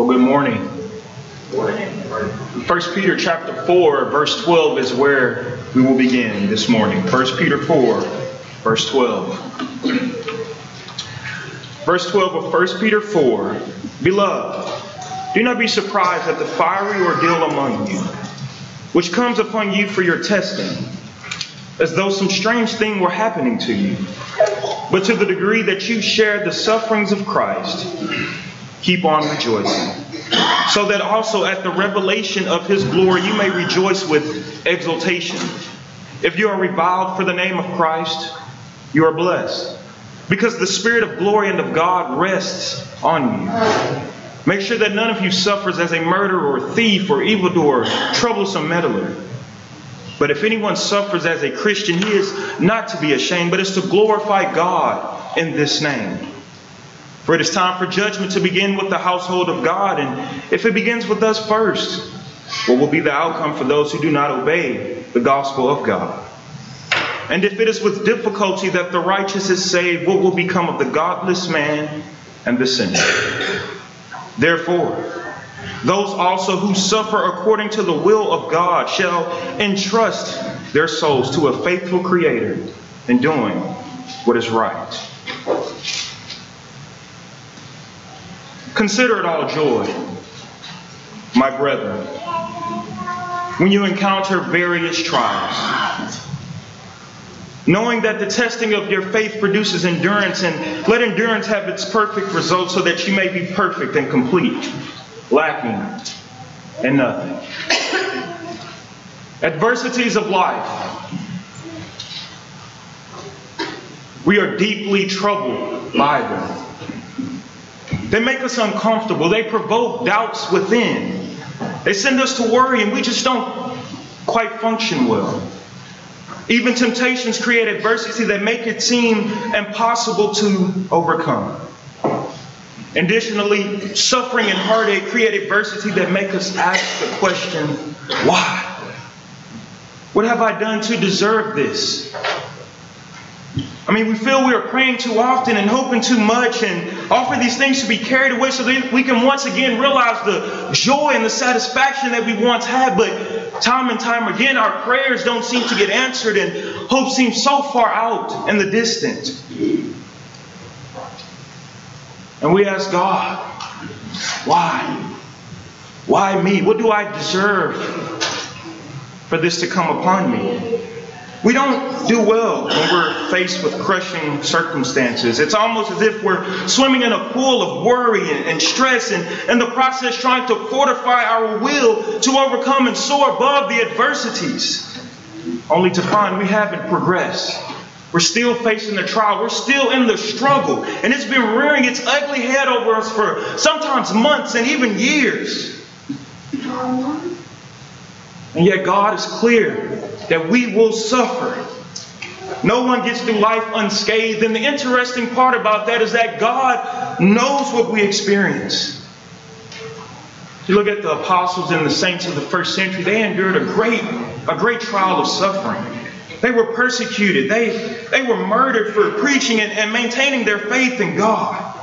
Well, good morning. 1 Peter chapter 4, verse 12 is where we will begin this morning. 1 Peter 4, verse 12. Verse 12 of 1 Peter 4. Beloved, do not be surprised at the fiery ordeal among you, which comes upon you for your testing, as though some strange thing were happening to you. But to the degree that you share the sufferings of Christ, keep on rejoicing, so that also at the revelation of His glory you may rejoice with exultation. If you are reviled for the name of Christ, you are blessed, because the Spirit of glory and of God rests on you. Make sure that none of you suffers as a murderer or thief or evildoer, troublesome meddler. But if anyone suffers as a Christian, he is not to be ashamed, but is to glorify God in this name. For it is time for judgment to begin with the household of God. And if it begins with us first, what will be the outcome for those who do not obey the gospel of God? And if it is with difficulty that the righteous is saved, what will become of the godless man and the sinner? Therefore, those also who suffer according to the will of God shall entrust their souls to a faithful Creator in doing what is right. Consider it all joy, my brethren, when you encounter various trials, knowing that the testing of your faith produces endurance, and let endurance have its perfect result, so that you may be perfect and complete, lacking in nothing. Adversities of life. We are deeply troubled by them. They make us uncomfortable. They provoke doubts within. They send us to worry, and we just don't quite function well. Even temptations create adversity that make it seem impossible to overcome. Additionally, suffering and heartache create adversity that make us ask the question, why? What have I done to deserve this? We feel we are praying too often and hoping too much and offer these things to be carried away so that we can once again realize the joy and the satisfaction that we once had. But time and time again, our prayers don't seem to get answered and hope seems so far out in the distance. And we ask God, why? Why me? What do I deserve for this to come upon me? We don't do well when we're faced with crushing circumstances. It's almost as if we're swimming in a pool of worry and stress, and in the process trying to fortify our will to overcome and soar above the adversities, only to find we haven't progressed. We're still facing the trial. We're still in the struggle. And it's been rearing its ugly head over us for sometimes months and even years. And yet God is clear that we will suffer. No one gets through life unscathed. And the interesting part about that is that God knows what we experience. If you look at the apostles and the saints of the first century, they endured a great trial of suffering. They were persecuted. They were murdered for preaching and maintaining their faith in God.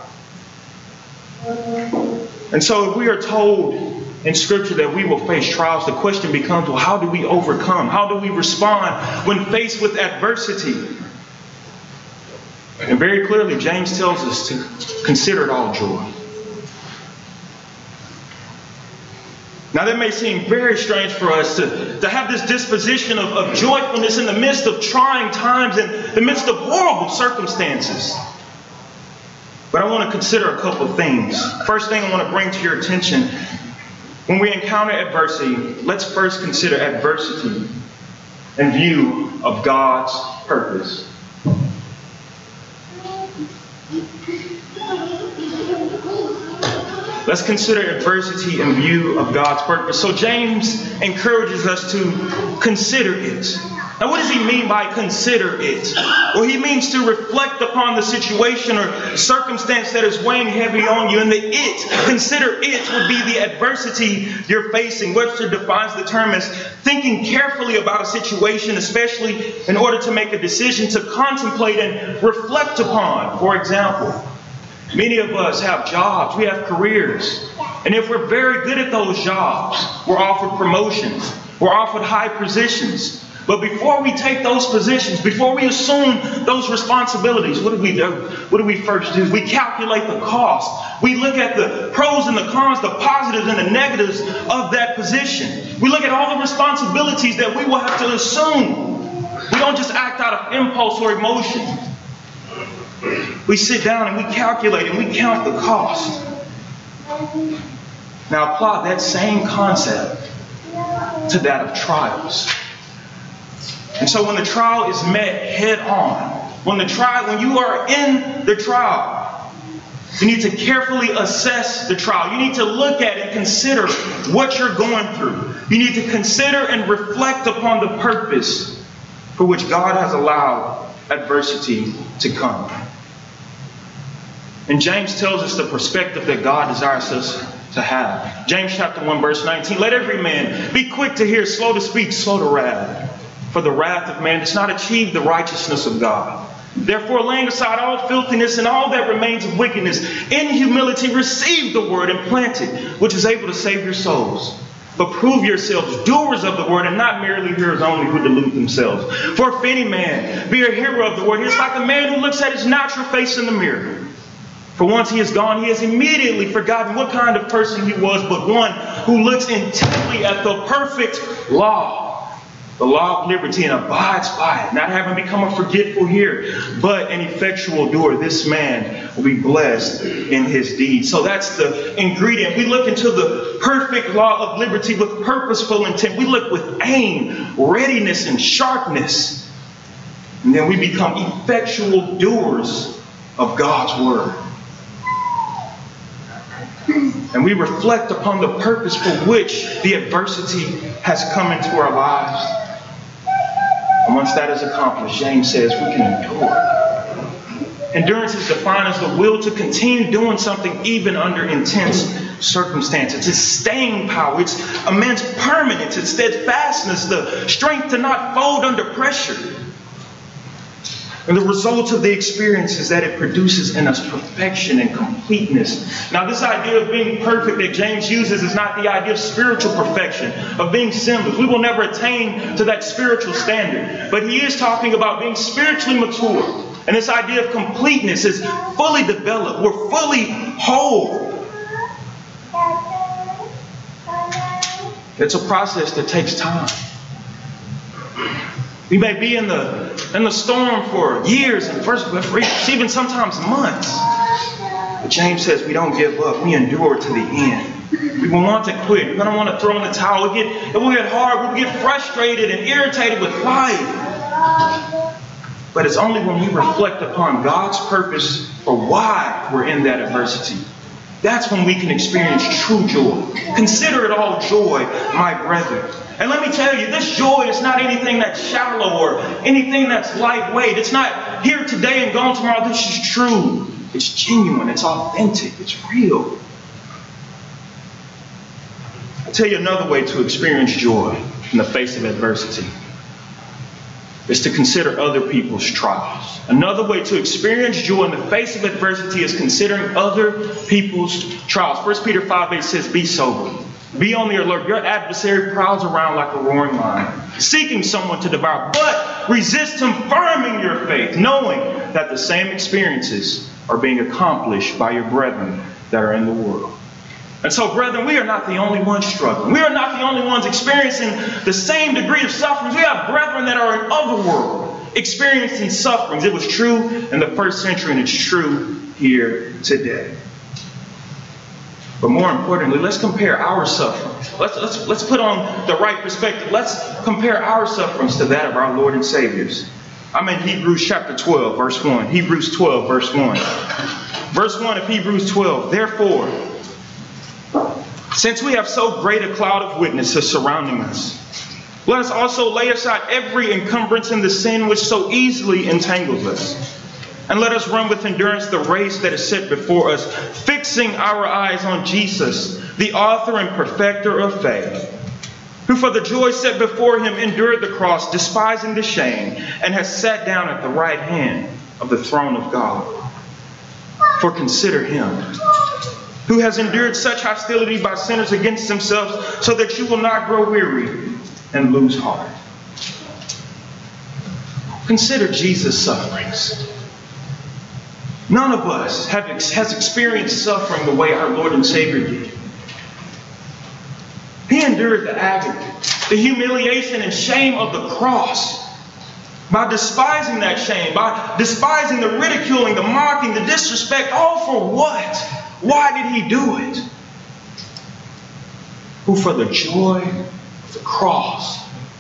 And so if we are told in Scripture that we will face trials, the question becomes, well, how do we overcome? How do we respond when faced with adversity? And very clearly, James tells us to consider it all joy. Now, that may seem very strange for us to have this disposition of joyfulness in the midst of trying times, in the midst of horrible circumstances. But I want to consider a couple of things. First thing I want to bring to your attention, when we encounter adversity, let's first consider adversity in view of God's purpose. Let's consider adversity in view of God's purpose. So James encourages us to consider it. Now, what does he mean by consider it? Well, he means to reflect upon the situation or circumstance that is weighing heavy on you. And consider it would be the adversity you're facing. Webster defines the term as thinking carefully about a situation, especially in order to make a decision, to contemplate and reflect upon. For example, Many of us have jobs, we have careers. And if we're very good at those jobs, we're offered promotions, we're offered high positions. But before we take those positions, before we assume those responsibilities, what do we do? What do we first do? We calculate the cost. We look at the pros and the cons, the positives and the negatives of that position. We look at all the responsibilities that we will have to assume. We don't just act out of impulse or emotion. We sit down and we calculate and we count the cost. Now apply that same concept to that of trials. And so when the trial is met head on, when you are in the trial, you need to carefully assess the trial. You need to look at and consider what you're going through. You need to consider and reflect upon the purpose for which God has allowed adversity to come. And James tells us the perspective that God desires us to have. James chapter 1 verse 19, let every man be quick to hear, slow to speak, slow to wrath. For the wrath of man does not achieve the righteousness of God. Therefore, laying aside all filthiness and all that remains of wickedness, in humility receive the word and plant it, which is able to save your souls. But prove yourselves doers of the word and not merely hearers only who delude themselves. For if any man be a hearer of the word, he is like a man who looks at his natural face in the mirror. For once he is gone, he has immediately forgotten what kind of person he was, but one who looks intently at the perfect law, the law of liberty, and abides by it, not having become a forgetful hearer, but an effectual doer. This man will be blessed in his deeds. So that's the ingredient. We look into the perfect law of liberty with purposeful intent. We look with aim, readiness, and sharpness. And then we become effectual doers of God's word. And we reflect upon the purpose for which the adversity has come into our lives. And once that is accomplished, James says we can endure. Endurance is defined as the will to continue doing something even under intense circumstances. It's staying power. It's immense permanence. It's steadfastness, the strength to not fold under pressure. And the result of the experience is that it produces in us perfection and completeness. Now, this idea of being perfect that James uses is not the idea of spiritual perfection, of being sinless. We will never attain to that spiritual standard. But he is talking about being spiritually mature. And this idea of completeness is fully developed. We're fully whole. It's a process that takes time. We may be in the storm for years and even sometimes months. But James says we don't give up. We endure to the end. We will want to quit. We're going to want to throw in the towel. It will get hard. We'll get frustrated and irritated with life. But it's only when we reflect upon God's purpose for why we're in that adversity. That's when we can experience true joy. Consider it all joy, my brethren. And let me tell you, this joy is not anything that's shallow or anything that's lightweight. It's not here today and gone tomorrow. This is true. It's genuine. It's authentic. It's real. I'll tell you another way to experience joy in the face of adversity is to consider other people's trials. Another way to experience joy in the face of adversity is considering other people's trials. 1 Peter 5:8 says, be sober. Be on the alert. Your adversary prowls around like a roaring lion, seeking someone to devour. But resist him firm in your faith, knowing that the same experiences are being accomplished by your brethren that are in the world. And so, brethren, we are not the only ones struggling. We are not the only ones experiencing the same degree of suffering. We have brethren that are in other world experiencing sufferings. It was true in the first century, and it's true here today. But more importantly, let's compare our sufferings. Let's put on the right perspective. Let's compare our sufferings to that of our Lord and Savior's. I'm in Hebrews chapter 12, verse 1. Hebrews 12, verse 1. Verse 1 of Hebrews 12. Therefore, since we have so great a cloud of witnesses surrounding us, let us also lay aside every encumbrance and the sin which so easily entangles us. And let us run with endurance the race that is set before us, fixing our eyes on Jesus, the author and perfecter of faith, who for the joy set before him endured the cross, despising the shame, and has sat down at the right hand of the throne of God. For consider him who has endured such hostility by sinners against themselves, so that you will not grow weary and lose heart. Consider Jesus' sufferings. None of us has experienced suffering the way our Lord and Savior did. He endured the agony, the humiliation and shame of the cross. By despising that shame, by despising the ridiculing, the mocking, the disrespect, all for what? Why did he do it? Who for the joy of the cross.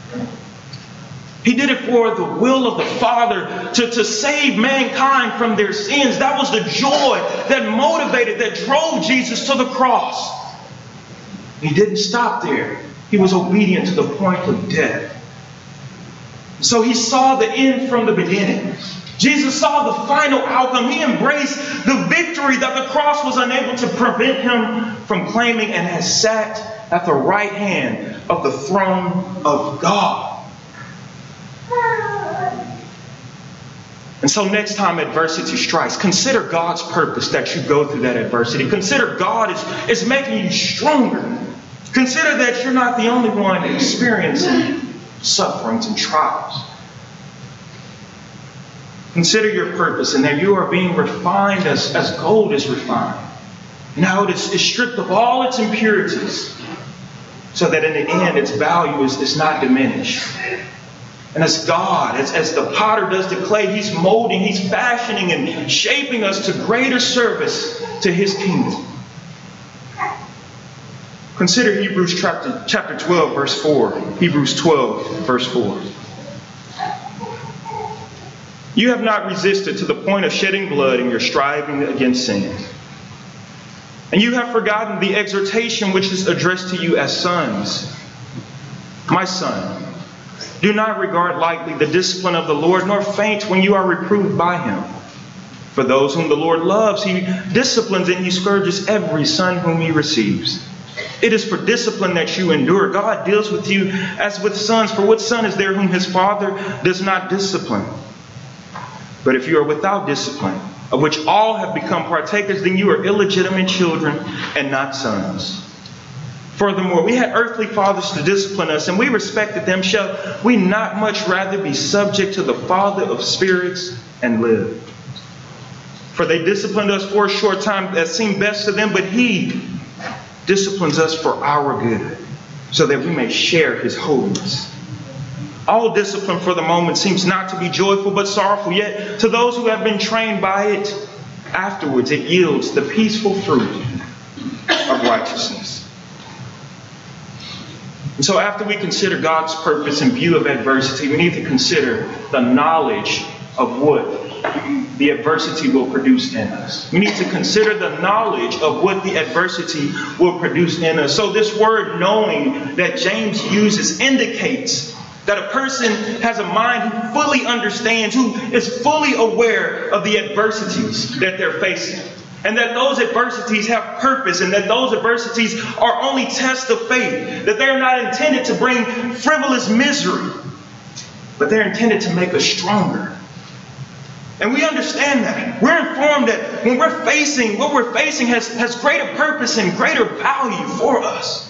He did it for the will of the Father to save mankind from their sins. That was the joy that motivated, that drove Jesus to the cross. He didn't stop there. He was obedient to the point of death. So he saw the end from the beginning. Jesus saw the final outcome. He embraced the victory that the cross was unable to prevent him from claiming, and has sat at the right hand of the throne of God. And so next time adversity strikes, consider God's purpose that you go through that adversity. Consider God is making you stronger. Consider that you're not the only one experiencing sufferings and trials. Consider your purpose, and that you are being refined as gold is refined. And how it is stripped of all its impurities, so that in the end its value is not diminished. And as God, as the potter does the clay, He's molding, He's fashioning and shaping us to greater service to His kingdom. Consider Hebrews chapter 12, verse 4. Hebrews 12, verse 4. You have not resisted to the point of shedding blood in your striving against sin. And you have forgotten the exhortation which is addressed to you as sons. My son, do not regard lightly the discipline of the Lord, nor faint when you are reproved by Him. For those whom the Lord loves, He disciplines, and He scourges every son whom He receives. It is for discipline that you endure. God deals with you as with sons. For what son is there whom his father does not discipline? But if you are without discipline, of which all have become partakers, then you are illegitimate children and not sons. Furthermore, we had earthly fathers to discipline us, and we respected them. Shall we not much rather be subject to the Father of spirits and live? For they disciplined us for a short time that seemed best to them, but He disciplines us for our good, so that we may share His holiness. All discipline for the moment seems not to be joyful but sorrowful, yet to those who have been trained by it, afterwards it yields the peaceful fruit of righteousness. And so after we consider God's purpose in view of adversity, we need to consider the knowledge of what the adversity will produce in us. We need to consider the knowledge of what the adversity will produce in us. So this word knowing that James uses indicates that a person has a mind who fully understands, who is fully aware of the adversities that they're facing. And that those adversities have purpose, and that those adversities are only tests of faith. That they're not intended to bring frivolous misery, but they're intended to make us stronger. And we understand that. We're informed that when we're facing, what we're facing has greater purpose and greater value for us.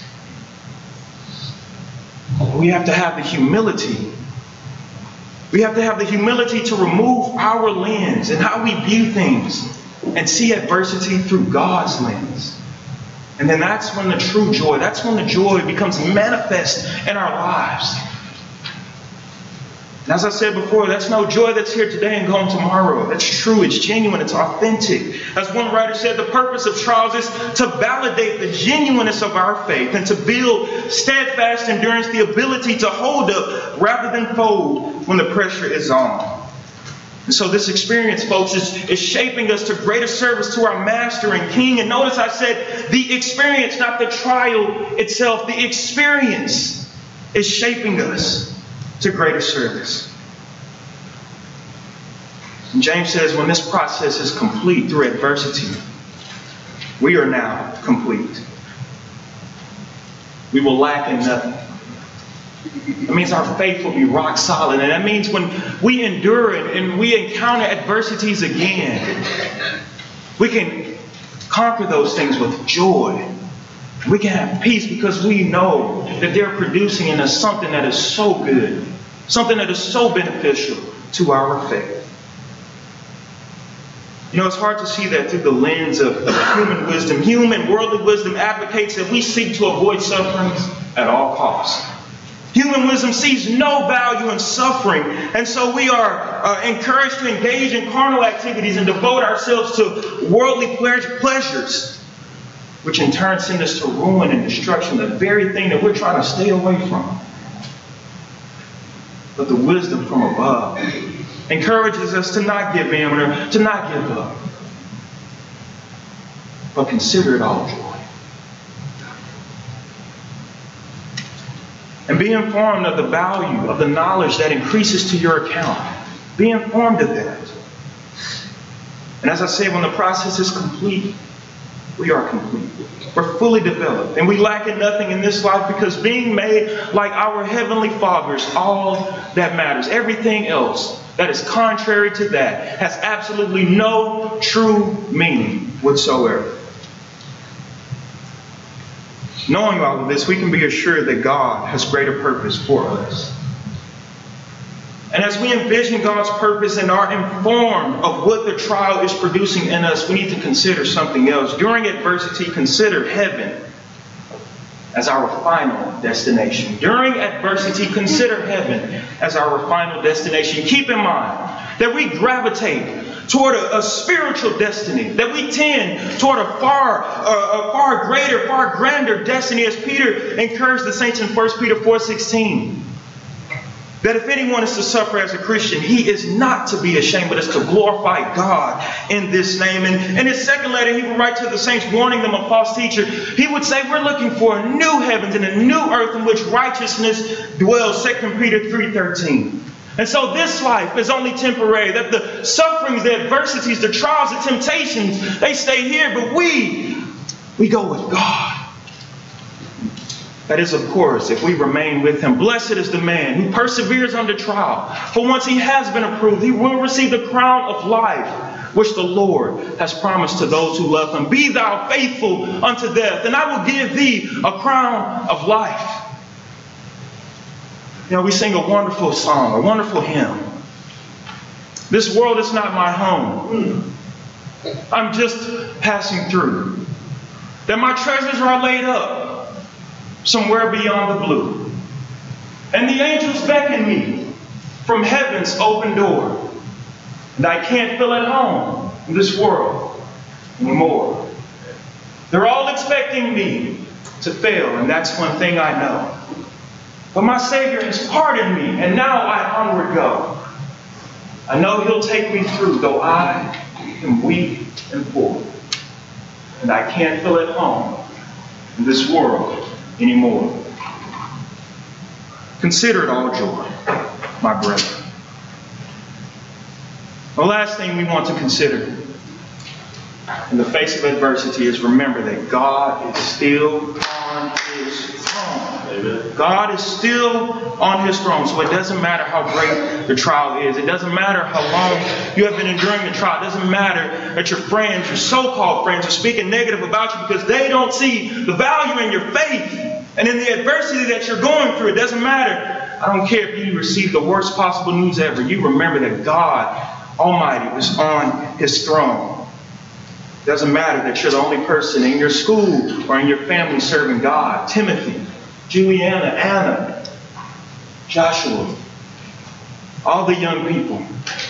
We have to have the humility. We have to have the humility to remove our lens and how we view things and see adversity through God's lens. And then that's when the true joy, that's when the joy becomes manifest in our lives. And as I said before, that's no joy that's here today and gone tomorrow. That's true, it's genuine, it's authentic. As one writer said, the purpose of trials is to validate the genuineness of our faith and to build steadfast endurance, the ability to hold up rather than fold when the pressure is on. And so this experience, folks, is shaping us to greater service to our Master and King. And notice I said the experience, not the trial itself. The experience is shaping us to greater service. And James says when this process is complete through adversity, we are now complete. We will lack in nothing. That means our faith will be rock solid. And that means when we endure and we encounter adversities again, We can conquer those things with joy. We can have peace because we know that they're producing in us something that is so good, something that is so beneficial to our faith. You know, it's hard to see that through the lens of human wisdom. Human, worldly wisdom advocates that we seek to avoid sufferings at all costs. Human wisdom sees no value in suffering, and so we are encouraged to engage in carnal activities and devote ourselves to worldly pleasures, which in turn send us to ruin and destruction, the very thing that we're trying to stay away from. But the wisdom from above encourages us to not give in or to not give up, but consider it all joy. And be informed of the value of the knowledge that increases to your account. Be informed of that. And as I say, when the process is complete, we are complete. We're fully developed. And we lack in nothing in this life because being made like our Heavenly Father is all that matters. Everything else that is contrary to that has absolutely no true meaning whatsoever. Knowing all of this, we can be assured that God has greater purpose for us. And as we envision God's purpose and are informed of what the trial is producing in us, we need to consider something else. During adversity, consider heaven as our final destination. During adversity, consider heaven as our final destination. Keep in mind that we gravitate toward a spiritual destiny, that we tend toward a far greater, far grander destiny, as Peter encouraged the saints in 1 Peter 4:16. That if anyone is to suffer as a Christian, he is not to be ashamed, but is to glorify God in this name. And in his second letter, he would write to the saints, warning them of false teachers. He would say, we're looking for a new heavens and a new earth in which righteousness dwells, 2 Peter 3:13. And so this life is only temporary. That the sufferings, the adversities, the trials, the temptations, they stay here. But we go with God. That is, of course, if we remain with Him. Blessed is the man who perseveres under trial. For once he has been approved, he will receive the crown of life, which the Lord has promised to those who love Him. Be thou faithful unto death, and I will give thee a crown of life. You know, we sing a wonderful song, a wonderful hymn. This world is not my home. I'm just passing through. That my treasures are laid up somewhere beyond the blue. And the angels beckon me from heaven's open door. And I can't feel at home in this world anymore. They're all expecting me to fail, and that's one thing I know. But my Savior has pardoned me, and now I onward go. I know He'll take me through, though I am weak and poor. And I can't feel at home in this world anymore. Consider it all joy, my brethren. The last thing we want to consider in the face of adversity is remember that God is still on His throne. Amen. God is still on His throne. So it doesn't matter how great the trial is. It doesn't matter how long you have been enduring the trial. It doesn't matter that your friends, your so-called friends, are speaking negative about you because they don't see the value in your faith and in the adversity that you're going through. It doesn't matter. I don't care if you receive the worst possible news ever. You remember that God Almighty is on His throne. It doesn't matter that you're the only person in your school or in your family serving God. Timothy, Juliana, Anna, Joshua, all the young people.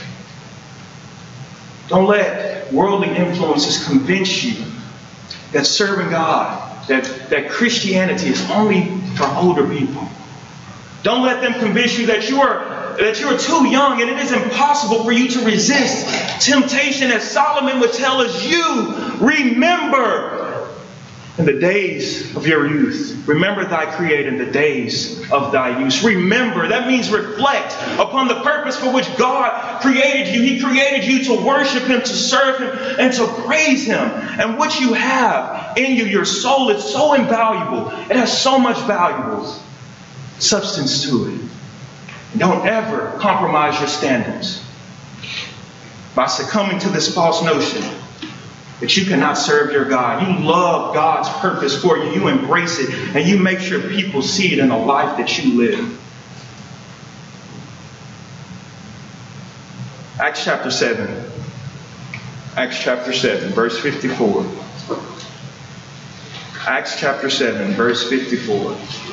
Don't let worldly influences convince you that serving God, that Christianity is only for older people. Don't let them convince you that you are too young and it is impossible for you to resist temptation. As Solomon would tell us, you remember in the days of your youth. Remember thy Creator in the days of thy youth. Remember, that means reflect upon the purpose for which God created you. He created you to worship Him, to serve Him, and to praise Him. And what you have in you, your soul, is so invaluable. It has so much valuable substance to it. Don't ever compromise your standards by succumbing to this false notion that you cannot serve your God. You love God's purpose for you. You embrace it, and you make sure people see it in the life that you live. Acts chapter 7. Acts chapter 7, verse 54. Acts chapter 7, verse 54.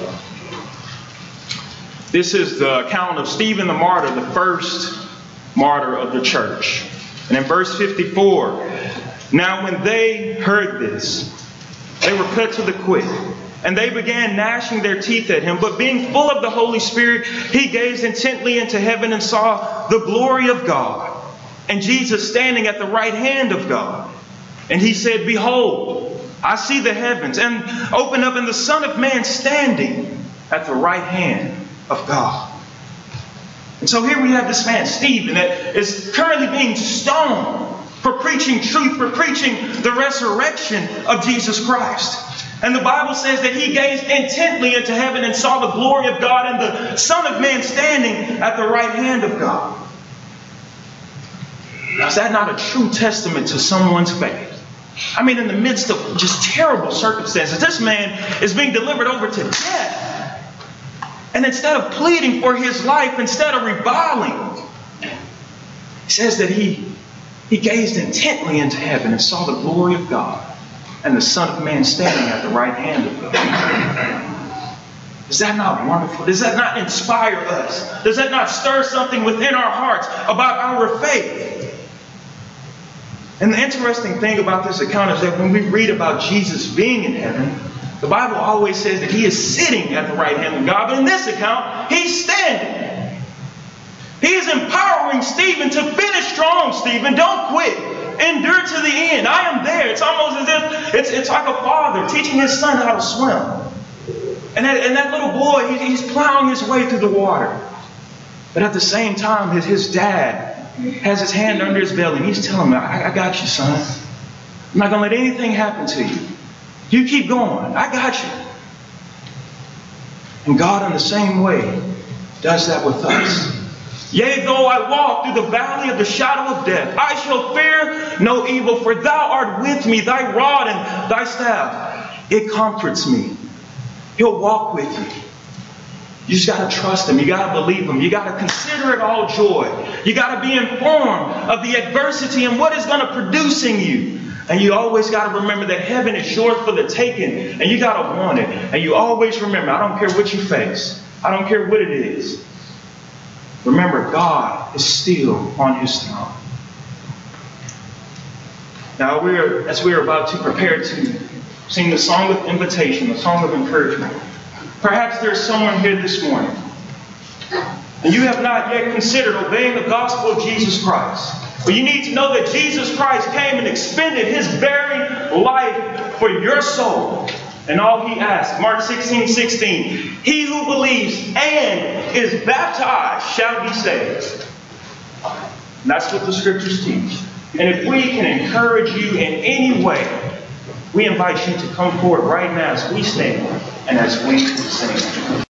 This is the account of Stephen the martyr, the first martyr of the church. And in verse 54, now when they heard this, they were cut to the quick. And they began gnashing their teeth at him. But being full of the Holy Spirit, he gazed intently into heaven and saw the glory of God, and Jesus standing at the right hand of God. And he said, behold, I see the heavens and open up, and the Son of Man standing at the right hand of God. And so here we have this man, Stephen, that is currently being stoned for preaching truth, for preaching the resurrection of Jesus Christ. And the Bible says that he gazed intently into heaven and saw the glory of God and the Son of Man standing at the right hand of God. Now, is that not a true testament to someone's faith? I mean, in the midst of just terrible circumstances, this man is being delivered over to death. And instead of pleading for his life, instead of reviling, he says that he gazed intently into heaven and saw the glory of God and the Son of Man standing at the right hand of God. Is that not wonderful? Does that not inspire us? Does that not stir something within our hearts about our faith? And the interesting thing about this account is that when we read about Jesus being in heaven, the Bible always says that he is sitting at the right hand of God. But in this account, he's standing. He is empowering Stephen to finish strong, Stephen. Don't quit. Endure to the end. I am there. It's almost as if it's like a father teaching his son how to swim. And that little boy, he's plowing his way through the water. But at the same time, his dad has his hand under his belly, and he's telling him, I got you, son. I'm not going to let anything happen to you. You keep going. I got you. And God, in the same way, does that with us. Yea, though I walk through the valley of the shadow of death, I shall fear no evil, for thou art with me, thy rod and thy staff, it comforts me. He'll walk with you. You just got to trust him. You got to believe him. You got to consider it all joy. You got to be informed of the adversity and what it's going to produce in you. And you always got to remember that heaven is yours for the taking. And you got to want it. And you always remember, I don't care what you face. I don't care what it is. Remember, God is still on his throne. Now, as we are about to prepare to sing the song of invitation, the song of encouragement, perhaps there's someone here this morning, and you have not yet considered obeying the gospel of Jesus Christ. But you need to know that Jesus Christ came and expended his very life for your soul. And all he asked, Mark 16:16, he who believes and is baptized shall be saved. And that's what the scriptures teach. And if we can encourage you in any way, we invite you to come forward right now as we stand and as we sing.